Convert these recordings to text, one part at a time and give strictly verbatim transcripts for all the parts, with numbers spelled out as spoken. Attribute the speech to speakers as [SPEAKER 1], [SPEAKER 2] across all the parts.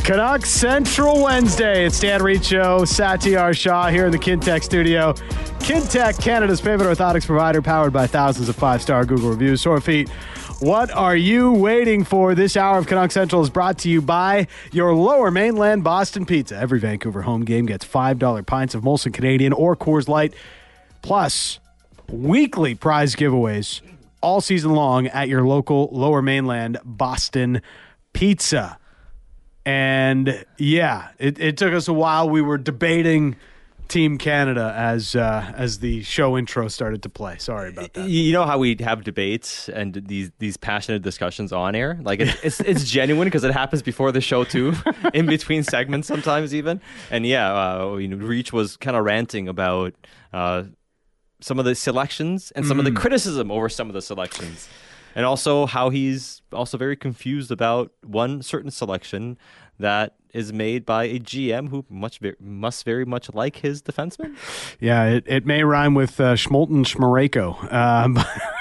[SPEAKER 1] Canucks Central Wednesday. It's Dan Riccio, Satyar Shah here in the Kintech studio. Kintech, Canada's favorite orthotics provider, powered by thousands of five-star Google reviews. Sore feet, what are you waiting for? This hour of Canucks Central is brought to you by your Lower Mainland Boston Pizza. Every Vancouver home game gets five dollar pints of Molson Canadian or Coors Light, plus weekly prize giveaways all season long at your local Lower Mainland Boston Pizza. And yeah, it, it took us a while. We were debating Team Canada as uh, as the show intro started to play. Sorry about that.
[SPEAKER 2] You know how we have debates and these these passionate discussions on air? Like it's it's, it's genuine because it happens before the show too, in between segments sometimes even. And yeah, uh, you know, Reach was kind of ranting about uh, some of the selections and some mm. of the criticism over some of the selections. And also how he's also very confused about one certain selection that is made by a G M who much must very much like his defenseman.
[SPEAKER 1] Yeah, it, it may rhyme with uh, Schmolten Schmareko. Um,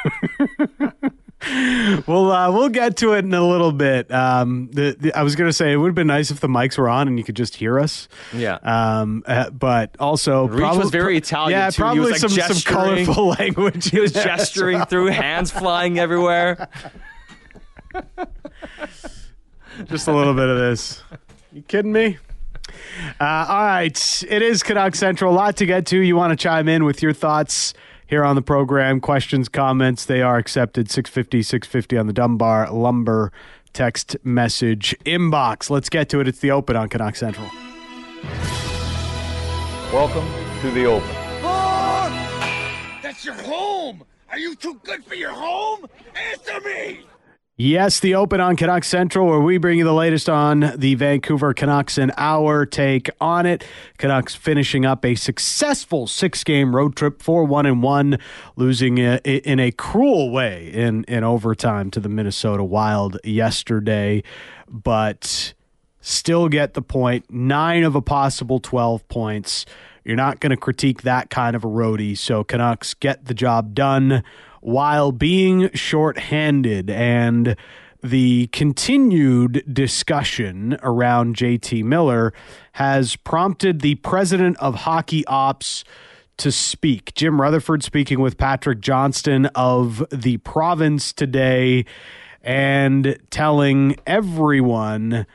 [SPEAKER 1] we'll uh, we'll get to it in a little bit. Um, the, the, I was going to say it would have been nice if the mics were on and you could just hear us.
[SPEAKER 2] Yeah.
[SPEAKER 1] Um, uh, but also,
[SPEAKER 2] Reach probably, was very Italian.
[SPEAKER 1] Yeah,
[SPEAKER 2] too.
[SPEAKER 1] probably
[SPEAKER 2] he was like
[SPEAKER 1] some, some colorful language.
[SPEAKER 2] He was gesturing well. through, hands flying everywhere.
[SPEAKER 1] Just a little bit of this. You kidding me? Uh, all right. It is Canucks Central. A lot to get to. You want to chime in with your thoughts here on the program. Questions, comments, they are accepted. six fifty, six fifty on the Dunbar Lumber text message inbox. Let's get to it. It's the Open on Canucks Central.
[SPEAKER 3] Welcome to the Open.
[SPEAKER 4] Oh, that's your home. Are you too good for your home? Answer me.
[SPEAKER 1] Yes, the Open on Canucks Central, where we bring you the latest on the Vancouver Canucks and our take on it. Canucks finishing up a successful six-game road trip, four one and one, losing in a cruel way in, in overtime to the Minnesota Wild yesterday, but still get the point. Nine of a possible twelve points. You're not going to critique that kind of a roadie, so Canucks get the job done while being shorthanded, and the continued discussion around J T Miller has prompted the president of hockey ops to speak. Jim Rutherford speaking with Patrick Johnston of the province today and telling everyone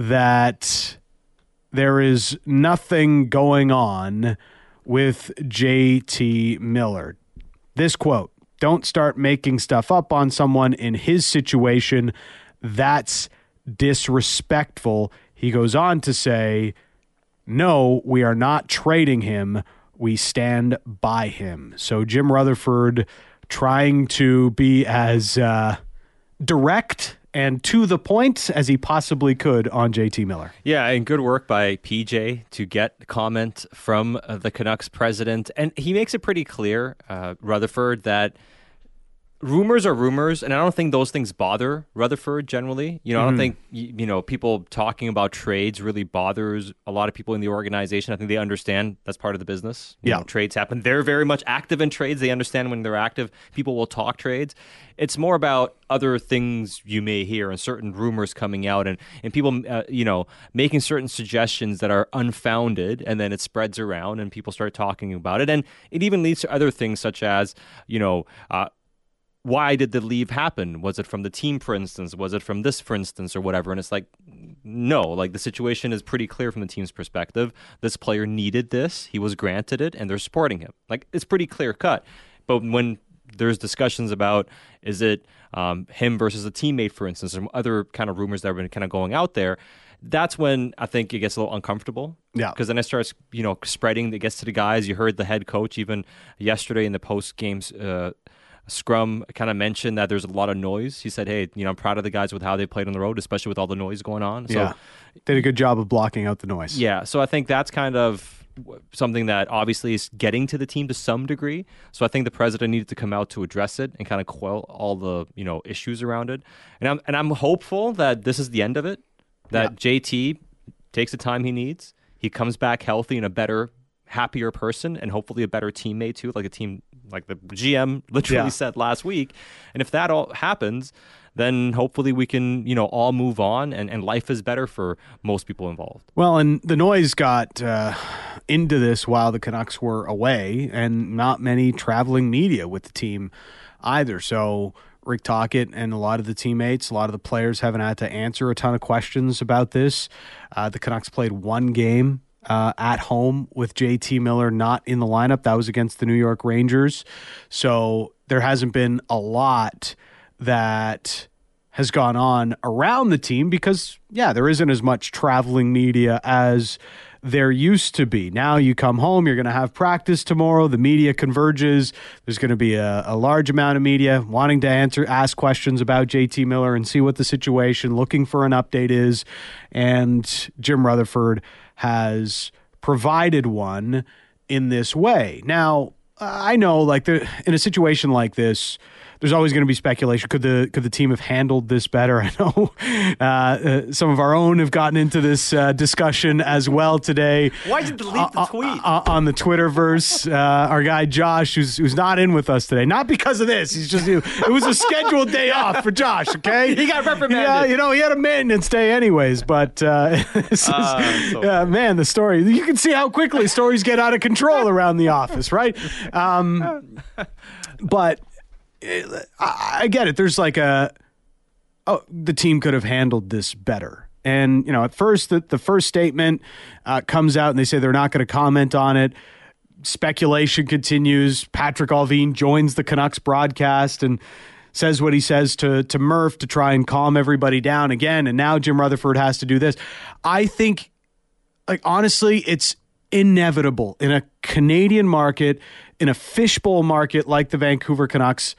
[SPEAKER 1] that there is nothing going on with J T Miller. This quote: "Don't start making stuff up on someone in his situation. That's disrespectful." He goes on to say, "No, we are not trading him. We stand by him." So Jim Rutherford trying to be as uh, direct and to the point as he possibly could on J T Miller.
[SPEAKER 2] Yeah, and good work by P J to get comment from uh, the Canucks president. And he makes it pretty clear, uh, Rutherford, that rumors are rumors, and I don't think those things bother Rutherford generally. You know, I don't mm-hmm. think, you, you know, people talking about trades really bothers a lot of people in the organization. I think they understand that's part of the business. You
[SPEAKER 1] yeah.
[SPEAKER 2] know, trades happen. They're very much active in trades. They understand when they're active, people will talk trades. It's more about other things you may hear and certain rumors coming out and, and people, uh, you know, making certain suggestions that are unfounded, and then it spreads around and people start talking about it. And it even leads to other things such as, you know, uh, why did the leave happen? Was it from the team, for instance? Was it from this, for instance, or whatever? And it's like, no, like the situation is pretty clear from the team's perspective. This player needed this. He was granted it, and they're supporting him. Like, it's pretty clear cut. But when there's discussions about, is it um, him versus a teammate, for instance, or other kind of rumors that have been kind of going out there, that's when I think it gets a little uncomfortable.
[SPEAKER 1] Yeah.
[SPEAKER 2] Because then it starts, you know, spreading. It gets to the guys. You heard the head coach even yesterday in the post-game uh scrum kind of mentioned that there's a lot of noise. He said, hey, you know, I'm proud of the guys with how they played on the road, especially with all the noise going on. So,
[SPEAKER 1] yeah, did a good job of blocking out the noise.
[SPEAKER 2] Yeah, so I think that's kind of something that obviously is getting to the team to some degree. So I think the president needed to come out to address it and kind of quell all the, you know, issues around it. And I'm and I'm hopeful that this is the end of it, that yeah. J T takes the time he needs. He comes back healthy and a better, happier person, and hopefully a better teammate too, like a team like the G M literally yeah. said last week. And if that all happens, then hopefully we can, you know, all move on and, and life is better for most people involved.
[SPEAKER 1] Well, and the noise got uh, into this while the Canucks were away, and not many traveling media with the team either. So Rick Tocchet and a lot of the teammates, a lot of the players haven't had to answer a ton of questions about this. Uh, the Canucks played one game uh, at home with J T Miller not in the lineup. That was against the New York Rangers. So there hasn't been a lot that has gone on around the team because, yeah, there isn't as much traveling media as there used to be. Now you come home, you're going to have practice tomorrow. The media converges. There's going to be a, a large amount of media wanting to answer, ask questions about J T Miller and see what the situation, looking for an update is. And Jim Rutherford has provided one in this way. Now, I know, like, the, in a situation like this, there's always going to be speculation. Could the could the team have handled this better? I know uh, uh, some of our own have gotten into this uh, discussion as well today.
[SPEAKER 2] Why'd you delete the
[SPEAKER 1] uh,
[SPEAKER 2] tweet?
[SPEAKER 1] Uh, on the Twitterverse, uh, our guy Josh, who's who's not in with us today, not because of this. He's just it was a scheduled day off for Josh. Okay,
[SPEAKER 2] he got reprimanded.
[SPEAKER 1] Yeah, you know he had a maintenance day anyways. But uh, this is,
[SPEAKER 2] uh, so
[SPEAKER 1] uh, man, the story. You can see how quickly stories get out of control around the office, right? Um, but. I get it. There's like a, oh, the team could have handled this better. And, you know, at first, the, the first statement uh, comes out and they say they're not going to comment on it. Speculation continues. Patrick Allvin joins the Canucks broadcast and says what he says to, to Murph to try and calm everybody down again. And now Jim Rutherford has to do this. I think, like, honestly, it's inevitable in a Canadian market, in a fishbowl market like the Vancouver Canucks,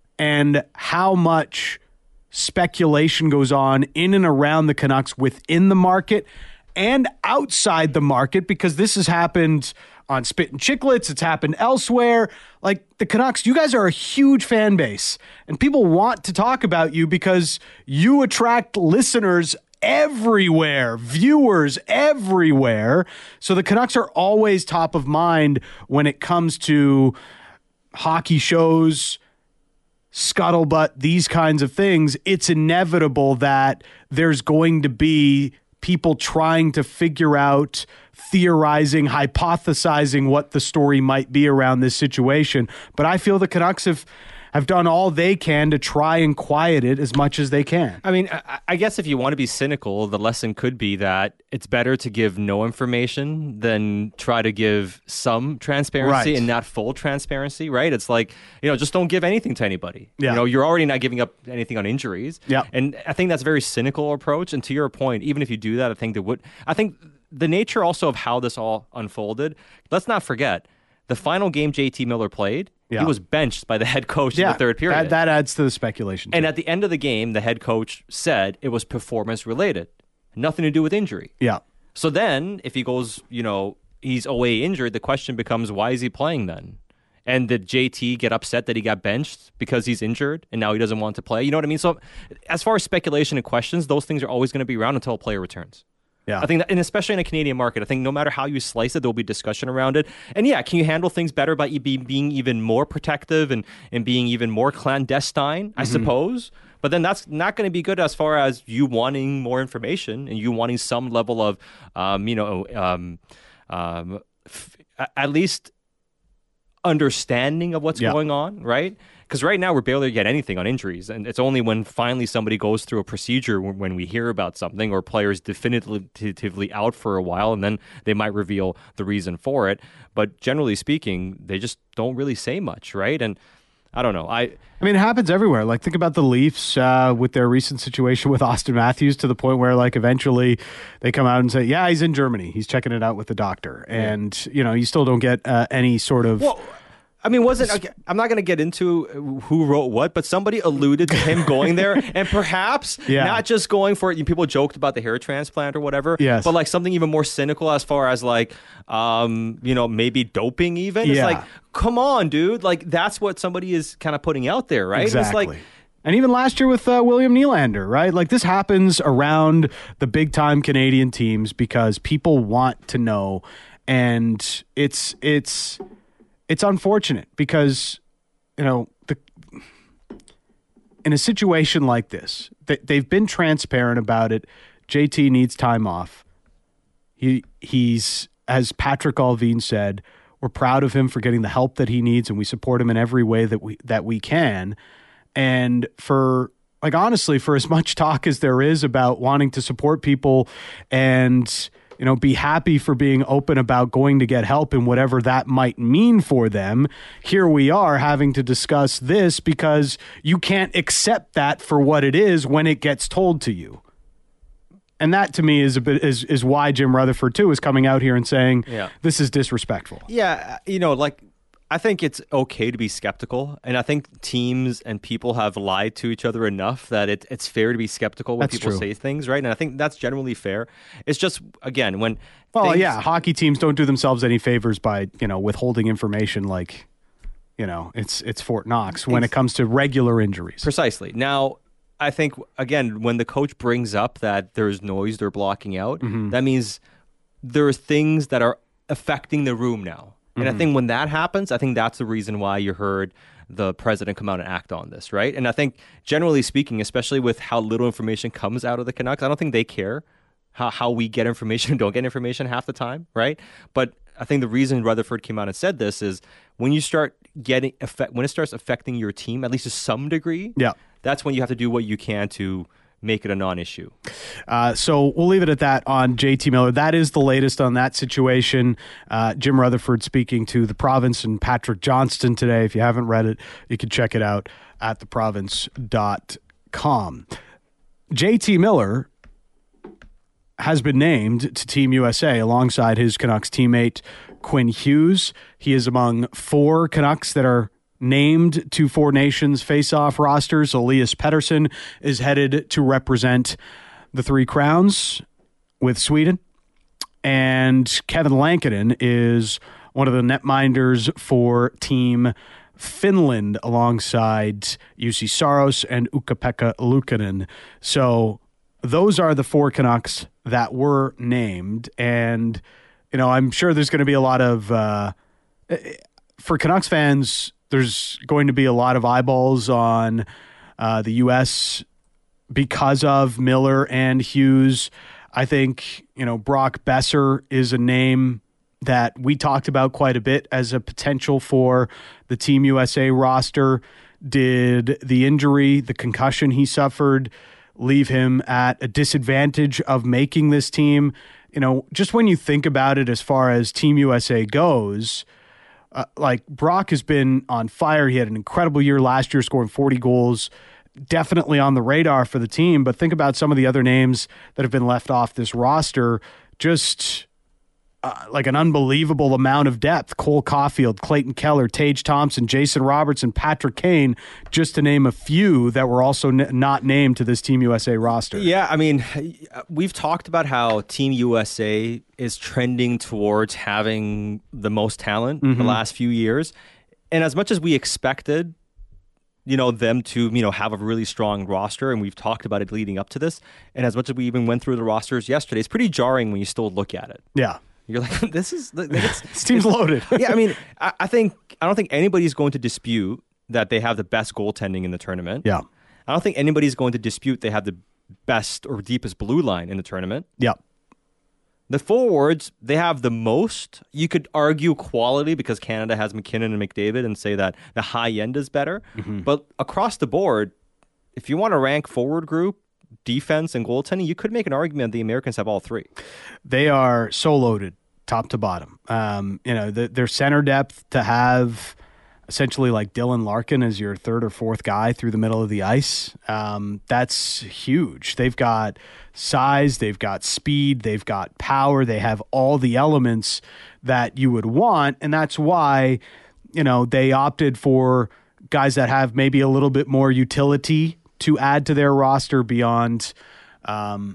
[SPEAKER 1] and how much speculation goes on in and around the Canucks within the market and outside the market, because this has happened on Spit and Chicklets. It's happened elsewhere. Like, the Canucks, you guys are a huge fan base, and people want to talk about you because you attract listeners everywhere, viewers everywhere. So the Canucks are always top of mind when it comes to hockey shows, scuttlebutt, these kinds of things. It's inevitable that there's going to be people trying to figure out, theorizing, hypothesizing what the story might be around this situation. But I feel the Canucks have have done all they can to try and quiet it as much as they can.
[SPEAKER 2] I mean, I, I guess if you want to be cynical, the lesson could be that it's better to give no information than try to give some transparency
[SPEAKER 1] Right.
[SPEAKER 2] and not full transparency, right? It's like, you know, just don't give anything to anybody.
[SPEAKER 1] Yeah.
[SPEAKER 2] You know, you're already not giving up anything on injuries.
[SPEAKER 1] Yeah.
[SPEAKER 2] And I think that's a very cynical approach. And to your point, even if you do that, I think that would, I think the nature also of how this all unfolded, let's not forget, the final game J T Miller played,
[SPEAKER 1] Yeah.
[SPEAKER 2] he was benched by the head coach
[SPEAKER 1] Yeah,
[SPEAKER 2] in the third period.
[SPEAKER 1] That, that adds to the speculation.
[SPEAKER 2] And
[SPEAKER 1] too.
[SPEAKER 2] at the end of the game, the head coach said it was performance related, nothing to do with injury.
[SPEAKER 1] yeah.
[SPEAKER 2] So then, if he goes, you know, he's O A injured, the question becomes, why is he playing then? And did J T get upset that he got benched because he's injured and now he doesn't want to play? You know what I mean? So as far as speculation and questions, those things are always going to be around until a player returns.
[SPEAKER 1] Yeah.
[SPEAKER 2] I think that, and especially in a Canadian market, I think no matter how you slice it, there'll be discussion around it. And yeah, can you handle things better by be, being even more protective and, and being even more clandestine, I mm-hmm. suppose? But then that's not going to be good as far as you wanting more information and you wanting some level of, um, you know, um, um, f- at least understanding of what's
[SPEAKER 1] yeah. going
[SPEAKER 2] on, right? Because right now we're barely get anything on injuries, and it's only when finally somebody goes through a procedure when, when we hear about something, or players definitively out for a while, and then they might reveal the reason for it. But generally speaking, they just don't really say much, right? And I don't know. I
[SPEAKER 1] I mean, it happens everywhere. Like, think about the Leafs uh, with their recent situation with Austin Matthews, to the point where, like, eventually they come out and say, yeah, he's in Germany. He's checking it out with the doctor. And, yeah. you know, you still don't get uh, any sort of...
[SPEAKER 2] Well, I mean, wasn't okay, I'm not going to get into who wrote what, but somebody alluded to him going there, and perhaps
[SPEAKER 1] yeah.
[SPEAKER 2] not just going for it. People joked about the hair transplant or whatever,
[SPEAKER 1] yes.
[SPEAKER 2] but like something even more cynical as far as like, um, you know, maybe doping even.
[SPEAKER 1] Yeah.
[SPEAKER 2] It's like, come on, dude. Like, that's what somebody is kind of putting out there, right?
[SPEAKER 1] Exactly.
[SPEAKER 2] It's like,
[SPEAKER 1] and even last year with uh, William Nylander, right? Like, this happens around the big-time Canadian teams because people want to know, and it's it's... It's unfortunate because, you know, the in a situation like this, they, they've been transparent about it. J T needs time off. He he's, as Patrick Allvin said, we're proud of him for getting the help that he needs, and we support him in every way that we that we can. And for like honestly, for as much talk as there is about wanting to support people and you know be happy for being open about going to get help and whatever that might mean for them, here we are having to discuss this because you can't accept that for what it is when it gets told to you. And that to me is a bit is is why Jim Rutherford too is coming out here and saying
[SPEAKER 2] Yeah.
[SPEAKER 1] this is disrespectful.
[SPEAKER 2] Yeah, you know, like I think it's okay to be skeptical, and I think teams and people have lied to each other enough that it, it's fair to be skeptical when
[SPEAKER 1] That's
[SPEAKER 2] people
[SPEAKER 1] true.
[SPEAKER 2] say things, right? And I think that's generally fair. It's just again when
[SPEAKER 1] Well,
[SPEAKER 2] things,
[SPEAKER 1] yeah, hockey teams don't do themselves any favors by, you know, withholding information like, you know, it's it's Fort Knox when it comes to regular injuries.
[SPEAKER 2] Precisely. Now, I think, again, when the coach brings up that there's noise they're blocking out,
[SPEAKER 1] Mm-hmm.
[SPEAKER 2] that means there are things that are affecting the room now. And
[SPEAKER 1] Mm-hmm.
[SPEAKER 2] I think when that happens, I think that's the reason why you heard the president come out and act on this, right? And I think, generally speaking, especially with how little information comes out of the Canucks, I don't think they care how, how we get information and don't get information half the time, right? But I think the reason Rutherford came out and said this is when you start getting effect, when it starts affecting your team, at least to some degree,
[SPEAKER 1] Yeah.
[SPEAKER 2] that's when you have to do what you can to make it a non-issue.
[SPEAKER 1] Uh, so we'll leave it at that on J T Miller. That is the latest on that situation. Uh, Jim Rutherford speaking to The Province and Patrick Johnston today. If you haven't read it, you can check it out at the province dot com. J T Miller has been named to Team U S A alongside his Canucks teammate Quinn Hughes. He is among four Canucks that are named to Four Nations face-off rosters. Elias Pettersson is headed to represent the Three Crowns with Sweden. And Kevin Lankinen is one of the netminders for Team Finland alongside Jussi Saros and Ukko-Pekka Luukkonen. So those are the four Canucks that were named. And, you know, I'm sure there's going to be a lot of, uh, for Canucks fans, there's going to be a lot of eyeballs on uh, the U S because of Miller and Hughes. I think, you know, Brock Besser is a name that we talked about quite a bit as a potential for the Team U S A roster. Did the injury, the concussion he suffered, leave him at a disadvantage of making this team? You know, just when you think about it as far as Team U S A goes, Uh, like Brock has been on fire. He had an incredible year last year, scoring forty goals, definitely on the radar for the team. But think about some of the other names that have been left off this roster. Just uh, like an unbelievable amount of depth. Cole Caulfield, Clayton Keller, Tage Thompson, Jason Robertson, Patrick Kane, just to name a few that were also n- not named to this Team U S A roster.
[SPEAKER 2] Yeah, I mean, we've talked about how Team U S A is trending towards having the most talent
[SPEAKER 1] Mm-hmm.
[SPEAKER 2] the last few years. And as much as we expected, you know, them to, you know, have a really strong roster, and we've talked about it leading up to this, and as much as we even went through the rosters yesterday, it's pretty jarring when you still look at it.
[SPEAKER 1] Yeah.
[SPEAKER 2] You're like, this is like, it's,
[SPEAKER 1] This team's loaded.
[SPEAKER 2] yeah, I mean, I, I think I don't think anybody's going to dispute that they have the best goaltending in the tournament.
[SPEAKER 1] Yeah.
[SPEAKER 2] I don't think anybody's going to dispute they have the best or deepest blue line in the tournament.
[SPEAKER 1] Yeah.
[SPEAKER 2] The forwards, they have the most. You could argue quality because Canada has McKinnon and McDavid and say that the high end is better.
[SPEAKER 1] Mm-hmm.
[SPEAKER 2] But across the board, if you want to rank forward group, defense, and goaltending, you could make an argument the Americans have all three.
[SPEAKER 1] They are so loaded, top to bottom. Um, you know, the, their center depth to have essentially like Dylan Larkin as your third or fourth guy through the middle of the ice. Um, that's huge. They've got size, they've got speed, they've got power. They have all the elements that you would want. And that's why, you know, they opted for guys that have maybe a little bit more utility to add to their roster beyond um,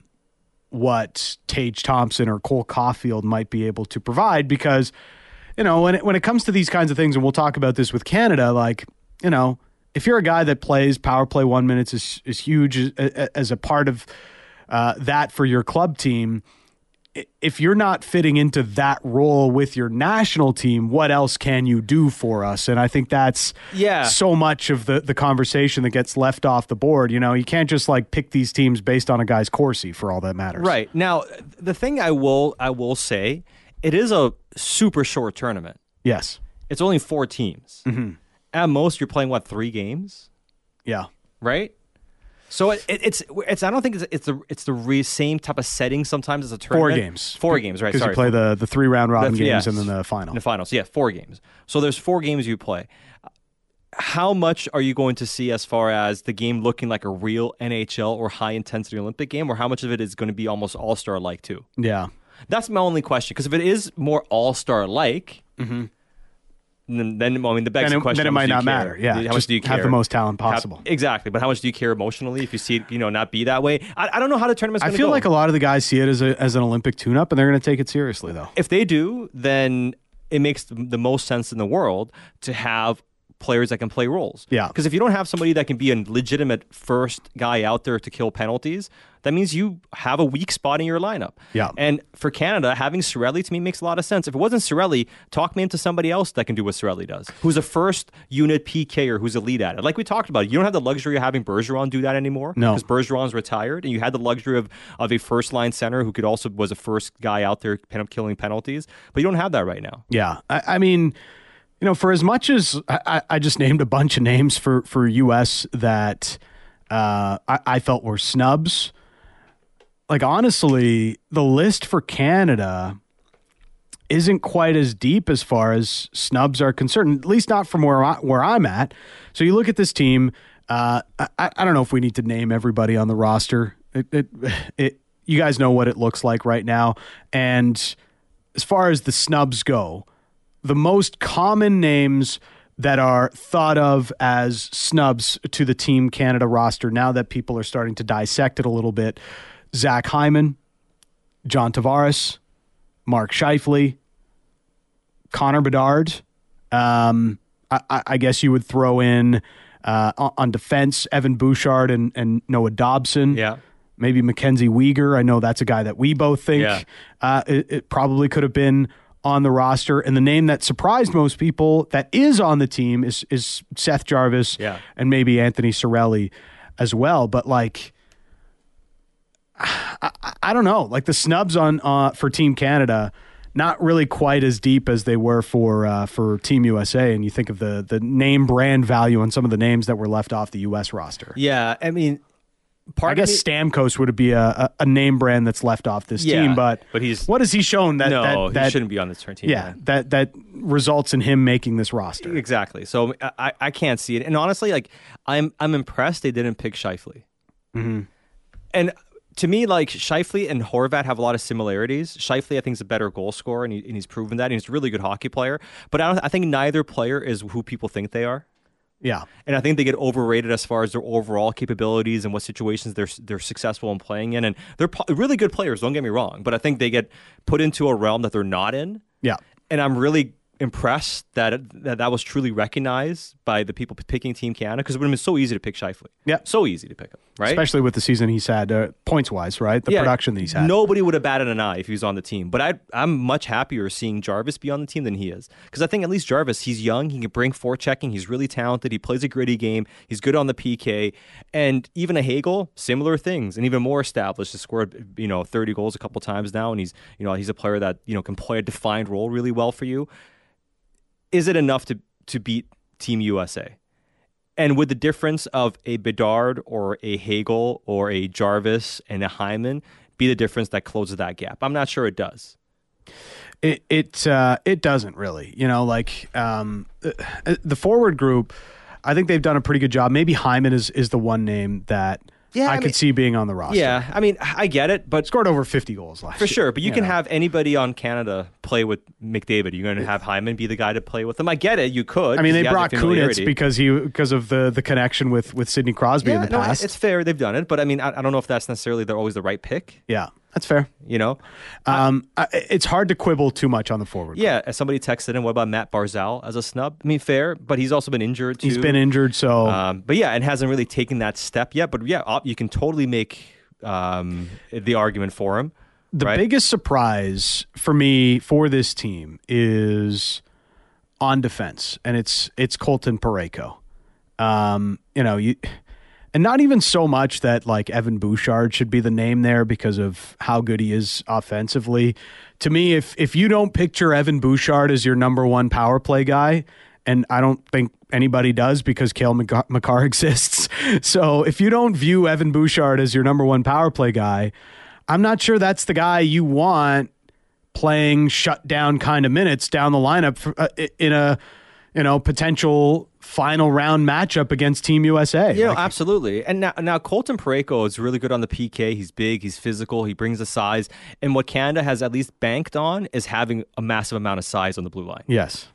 [SPEAKER 1] what Tage Thompson or Cole Caulfield might be able to provide. Because, you know, when it, when it comes to these kinds of things, and we'll talk about this with Canada, like, you know, if you're a guy that plays power play one minutes is, is huge as, as a part of uh, that for your club team, if you're not fitting into that role with your national team, what else can you do for us? And I think that's
[SPEAKER 2] Yeah.
[SPEAKER 1] so much of the, the conversation that gets left off the board. You know, you can't just like pick these teams based on a guy's Corsi for all that matters.
[SPEAKER 2] Right. Now, the thing I will I will say, it is a super short tournament.
[SPEAKER 1] Yes.
[SPEAKER 2] It's only four teams.
[SPEAKER 1] Mm-hmm.
[SPEAKER 2] At most, you're playing, what, three games?
[SPEAKER 1] Yeah.
[SPEAKER 2] Right? So it, it, it's it's I don't think it's it's the it's the re- same type of setting sometimes as a
[SPEAKER 1] Four
[SPEAKER 2] tournament.
[SPEAKER 1] games.
[SPEAKER 2] Four games, right?
[SPEAKER 1] Because you
[SPEAKER 2] Sorry.
[SPEAKER 1] play the, the three round robin
[SPEAKER 2] The-
[SPEAKER 1] games
[SPEAKER 2] yes.
[SPEAKER 1] and then the final.
[SPEAKER 2] In the finals. Yeah, four games. So there's four games you play. How much are you going to see as far as the game looking like a real N H L or high intensity Olympic game, or how much of it is going to be almost all star like too?
[SPEAKER 1] Yeah.
[SPEAKER 2] That's my only question. Because if it is more all star like, then, then I mean the begs
[SPEAKER 1] Then
[SPEAKER 2] the
[SPEAKER 1] it-
[SPEAKER 2] question.
[SPEAKER 1] then it
[SPEAKER 2] how much
[SPEAKER 1] might
[SPEAKER 2] do you
[SPEAKER 1] not
[SPEAKER 2] care?
[SPEAKER 1] matter. Yeah,
[SPEAKER 2] How much
[SPEAKER 1] just
[SPEAKER 2] do you care?
[SPEAKER 1] have the most talent
[SPEAKER 2] Have-
[SPEAKER 1] possible.
[SPEAKER 2] exactly. But how much do you care emotionally if you see it, you know, not be that way? I, I don't know how the tournament's
[SPEAKER 1] I
[SPEAKER 2] going to
[SPEAKER 1] feel
[SPEAKER 2] go.
[SPEAKER 1] like a lot of the guys see it as a, as an Olympic tune-up, and they're going to take it seriously, though.
[SPEAKER 2] If they do, then it makes the most sense in the world to have players that can play roles.
[SPEAKER 1] Yeah.
[SPEAKER 2] Because if you don't have somebody that can be a legitimate first guy out there to kill penalties, that means you have a weak spot in your lineup.
[SPEAKER 1] Yeah.
[SPEAKER 2] And for Canada, having Cirelli to me makes a lot of sense. If it wasn't Cirelli, talk me into somebody else that can do what Cirelli does, who's a first unit P K or who's a lead at it. Like we talked about, you don't have the luxury of having Bergeron do that anymore.
[SPEAKER 1] No.
[SPEAKER 2] Because Bergeron's retired, and you had the luxury of, of a first line center who could also was a first guy out there pen- killing penalties. But you don't have that right now.
[SPEAKER 1] Yeah. I, I mean, you know, for as much as I, I just named a bunch of names for, for U S that uh, I, I felt were snubs, like, honestly, the list for Canada isn't quite as deep as far as snubs are concerned, at least not from where, I, where I'm at. So you look at this team, uh, I, I don't know if we need to name everybody on the roster. It, it, it, you guys know what it looks like right now. And as far as the snubs go, the most common names that are thought of as snubs to the Team Canada roster, now that people are starting to dissect it a little bit: Zach Hyman, John Tavares, Mark Scheifele, Connor Bedard. Um, I, I guess you would throw in uh, on on defense Evan Bouchard and, and Noah Dobson.
[SPEAKER 2] Yeah.
[SPEAKER 1] Maybe Mackenzie Weegar. I know that's a guy that we both think
[SPEAKER 2] Yeah.
[SPEAKER 1] uh, it, it probably could have been on the roster. And the name that surprised most people that is on the team is is Seth Jarvis
[SPEAKER 2] Yeah.
[SPEAKER 1] and maybe Anthony Cirelli as well. But like, I, I, I don't know. Like the snubs on uh, for Team Canada, not really quite as deep as they were for uh, for Team U S A. And you think of the the name brand value on some of the names that were left off the U S roster.
[SPEAKER 2] Yeah. I mean, part
[SPEAKER 1] I guess
[SPEAKER 2] of me,
[SPEAKER 1] Stamkos would be a, a, a name brand that's left off this
[SPEAKER 2] Yeah,
[SPEAKER 1] team, but,
[SPEAKER 2] but he's-
[SPEAKER 1] what has he shown that
[SPEAKER 2] no,
[SPEAKER 1] that, that
[SPEAKER 2] he shouldn't be on this team.
[SPEAKER 1] yeah that that results in him making this roster?
[SPEAKER 2] Exactly. So I, I can't see it. And honestly, like I'm I'm impressed they didn't pick Scheifele.
[SPEAKER 1] Mm-hmm.
[SPEAKER 2] And to me, like Scheifele and Horvat have a lot of similarities. Scheifele, I think, is a better goal scorer, and, he, and he's proven that. And he's a really good hockey player. But I, don't, I think neither player is who people think they are.
[SPEAKER 1] Yeah,
[SPEAKER 2] And I think they get overrated as far as their overall capabilities and what situations they're they're successful in playing in. And they're po- really good players, don't get me wrong. But I think they get put into a realm that they're not in.
[SPEAKER 1] yeah.
[SPEAKER 2] And I'm really impressed that that, that was truly recognized by the people picking Team Canada, because it would have been so easy to pick Scheifele.
[SPEAKER 1] Yeah.
[SPEAKER 2] So easy to pick him, right?
[SPEAKER 1] Especially with the season he's had, uh, points wise, right? The
[SPEAKER 2] Yeah,
[SPEAKER 1] production that he's had.
[SPEAKER 2] Nobody would have batted an eye if he was on the team. But I, I'm much happier seeing Jarvis be on the team than he is. Because I think at least Jarvis, he's young. He can bring forechecking. He's really talented. He plays a gritty game. He's good on the P K. And even a Hagel, similar things. And even more established. Has scored, you know, thirty goals a couple times now. And he's, you know, he's a player that, you know, can play a defined role really well for you. Is it enough to, to beat Team U S A? And would the difference of a Bedard or a Hagel or a Jarvis and a Hyman be the difference that closes that gap? I'm not sure it does.
[SPEAKER 1] It it uh, it doesn't really. You know, like um, the, the forward group, I think they've done a pretty good job. Maybe Hyman is is the one name that
[SPEAKER 2] Yeah,
[SPEAKER 1] I,
[SPEAKER 2] I
[SPEAKER 1] could
[SPEAKER 2] mean-
[SPEAKER 1] see being on the roster.
[SPEAKER 2] Yeah, I mean, I get it, but
[SPEAKER 1] Scored over fifty goals last
[SPEAKER 2] for
[SPEAKER 1] year.
[SPEAKER 2] sure. But you can
[SPEAKER 1] know.
[SPEAKER 2] have anybody on Canada play with McDavid. You're going to have Hyman be the guy to play with them. I get it. You could.
[SPEAKER 1] I mean,
[SPEAKER 2] because
[SPEAKER 1] they
[SPEAKER 2] he has
[SPEAKER 1] brought
[SPEAKER 2] the
[SPEAKER 1] Kunitz
[SPEAKER 2] familiarity.
[SPEAKER 1] because he because of the the connection with with Sidney Crosby in
[SPEAKER 2] Yeah,
[SPEAKER 1] the
[SPEAKER 2] no,
[SPEAKER 1] past.
[SPEAKER 2] it's fair. They've done it, but I mean, I, I don't know if that's necessarily they're always the right pick.
[SPEAKER 1] yeah, that's fair.
[SPEAKER 2] You know,
[SPEAKER 1] Um, I, it's hard to quibble too much on the forward.
[SPEAKER 2] yeah. As somebody texted in, what about Matt Barzal as a snub? I mean, fair, but he's also been injured too.
[SPEAKER 1] He's been injured, so
[SPEAKER 2] Um, but yeah, and hasn't really taken that step yet. But yeah, op- you can totally make um, the argument for him.
[SPEAKER 1] The
[SPEAKER 2] right?
[SPEAKER 1] biggest surprise for me for this team is on defense, and it's it's Colton Parayko. Um, you know, you and not even so much that like Evan Bouchard should be the name there because of how good he is offensively. To me, if if you don't picture Evan Bouchard as your number one power play guy, and I don't think anybody does because Cale Makar exists. So if you don't view Evan Bouchard as your number one power play guy, I'm not sure that's the guy you want playing shutdown kind of minutes down the lineup for, uh, in a you know potential final round matchup against Team U S A.
[SPEAKER 2] Yeah,
[SPEAKER 1] like,
[SPEAKER 2] absolutely. And now, now Colton Parayko is really good on the P K. He's big, he's physical, he brings the size. And what Canada has at least banked on is having a massive amount of size on the blue line.
[SPEAKER 1] Yes.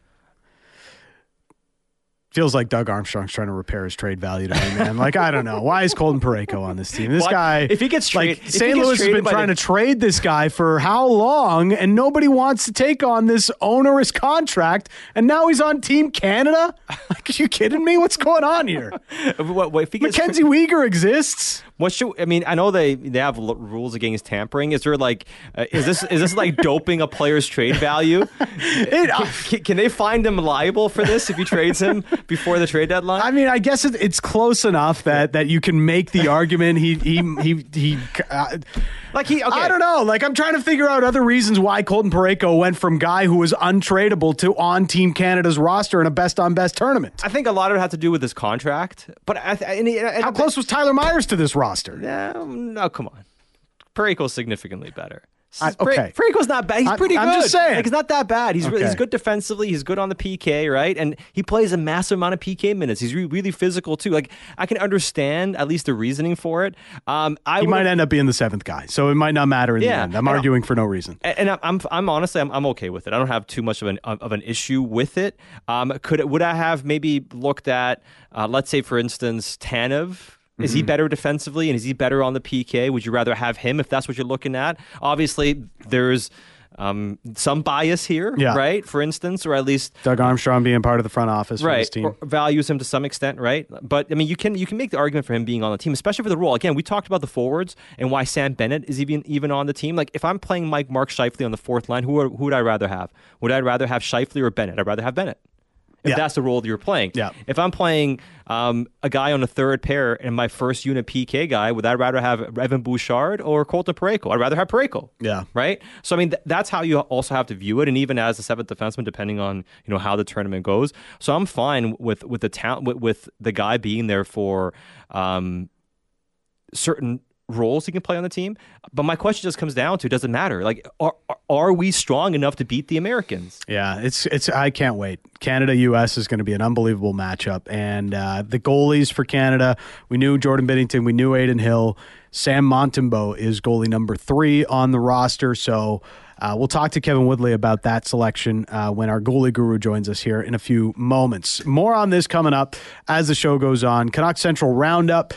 [SPEAKER 1] Feels like Doug Armstrong's trying to repair his trade value to me, man. Like, I don't know. Why is Colton Parayko on this team? This
[SPEAKER 2] What?
[SPEAKER 1] guy,
[SPEAKER 2] If he gets trade-
[SPEAKER 1] like,
[SPEAKER 2] if he
[SPEAKER 1] Saint
[SPEAKER 2] gets
[SPEAKER 1] Louis has
[SPEAKER 2] traded
[SPEAKER 1] been
[SPEAKER 2] by
[SPEAKER 1] trying
[SPEAKER 2] the-
[SPEAKER 1] to trade this guy for how long, and nobody wants to take on this onerous contract, and now he's on Team Canada? Like, are you kidding me? What's going on here?
[SPEAKER 2] What, what, if he gets
[SPEAKER 1] Mackenzie Weegar exists.
[SPEAKER 2] What should I mean? I know they they have l- rules against tampering. Is there like uh, is this is this like doping a player's trade value?
[SPEAKER 1] It,
[SPEAKER 2] can, can, can they find him liable for this if he trades him before the trade deadline?
[SPEAKER 1] I mean, I guess it, it's close enough that, that you can make the argument. He he he he. Uh,
[SPEAKER 2] like he, okay.
[SPEAKER 1] I don't know. Like, I'm trying to figure out other reasons why Colton Parayko went from guy who was untradeable to on Team Canada's roster in a best on best tournament.
[SPEAKER 2] I think a lot of it had to do with his contract. But I, th- and he, and
[SPEAKER 1] How close was Tyler Myers to this roster?
[SPEAKER 2] No, no, come on. Parayko's significantly better.
[SPEAKER 1] I- okay.
[SPEAKER 2] Parayko's not bad. He's
[SPEAKER 1] I-
[SPEAKER 2] pretty
[SPEAKER 1] I'm
[SPEAKER 2] good.
[SPEAKER 1] just saying.
[SPEAKER 2] Like, he's not that bad. He's really, he's
[SPEAKER 1] Okay.
[SPEAKER 2] good defensively. He's good on the P K, right? And he plays a massive amount of P K minutes. He's re- really physical too. Like, I can understand at least the reasoning for it. Um, I
[SPEAKER 1] He
[SPEAKER 2] would-
[SPEAKER 1] might end up being the seventh guy, so it might not matter in the
[SPEAKER 2] Yeah,
[SPEAKER 1] end. I'm
[SPEAKER 2] and
[SPEAKER 1] arguing for no reason.
[SPEAKER 2] And and I'm, I'm, I'm honestly, I'm, I'm okay with it. I don't have too much of an of an issue with it. Um, could it, would I have maybe looked at, uh, let's say, for instance, Tanev? Is
[SPEAKER 1] Mm-hmm.
[SPEAKER 2] he better defensively and is he better on the P K? Would you rather have him if that's what you're looking at? Obviously, there's um, some bias here,
[SPEAKER 1] Yeah.
[SPEAKER 2] right? For instance, or at least
[SPEAKER 1] Doug Armstrong being part of the front office for
[SPEAKER 2] right,
[SPEAKER 1] this team.
[SPEAKER 2] or values him to some extent, right? But I mean, you can you can make the argument for him being on the team, especially for the role. Again, we talked about the forwards and why Sam Bennett is even even on the team. Like, if I'm playing Mike Mark Scheifele on the fourth line, who are, who would I rather have? Would I rather have Scheifele or Bennett? I'd rather have Bennett. If
[SPEAKER 1] Yeah.
[SPEAKER 2] that's the role that you're playing.
[SPEAKER 1] Yeah.
[SPEAKER 2] If I'm playing um, a guy on the third pair and my first unit P K guy, would I rather have Evan Bouchard or Colton Parayko? I'd rather have Parayko.
[SPEAKER 1] Yeah.
[SPEAKER 2] Right? So, I mean, th- that's how you also have to view it. And even as a seventh defenseman, depending on, you know, how the tournament goes. So I'm fine with, with the talent, with, with the guy being there for um, certain roles he can play on the team. But my question just comes down to, does it matter? Like, are, are we strong enough to beat the Americans?
[SPEAKER 1] Yeah, it's it's. I can't wait. Canada U S is going to be an unbelievable matchup, and uh, the goalies for Canada. We knew Jordan Binnington. We knew Aiden Hill. Sam Montembeault is goalie number three on the roster. So uh, we'll talk to Kevin Woodley about that selection uh, when our goalie guru joins us here in a few moments. More on this coming up as the show goes on. Canucks Central Roundup.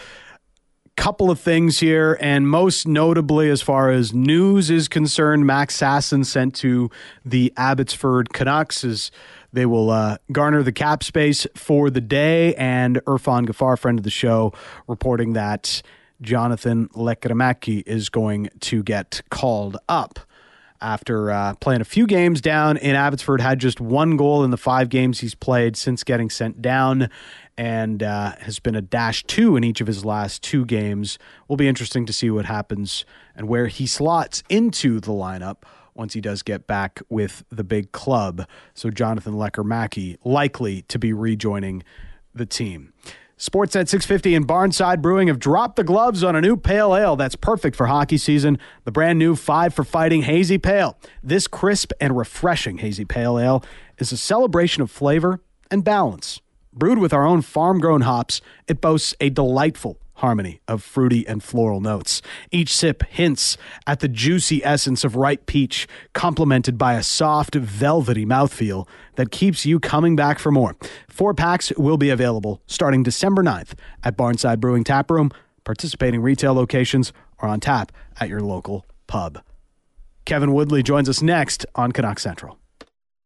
[SPEAKER 1] Couple of things here, and most notably as far as news is concerned, Max Sasson sent to the Abbotsford Canucks as they will uh, garner the cap space for the day, and Irfan Ghaffar, friend of the show, reporting that Jonathan Lekkerimäki is going to get called up after uh, playing a few games down in Abbotsford, had just one goal in the five games he's played since getting sent down, and uh, has been a dash two in each of his last two games. Will be interesting to see what happens and where he slots into the lineup once he does get back with the big club. So Jonathan Lekkerimäki likely to be rejoining the team. Sportsnet six fifty and Barnside Brewing have dropped the gloves on a new pale ale that's perfect for hockey season. The brand new Five for Fighting Hazy Pale. This crisp and refreshing hazy pale ale is a celebration of flavor and balance. Brewed with our own farm-grown hops, it boasts a delightful harmony of fruity and floral notes. Each sip hints at the juicy essence of ripe peach, complemented by a soft, velvety mouthfeel that keeps you coming back for more. Four packs will be available starting December ninth at Barnside Brewing Tap Room. Participating retail locations are on tap at your local pub. Kevin Woodley joins us next on Canucks Central.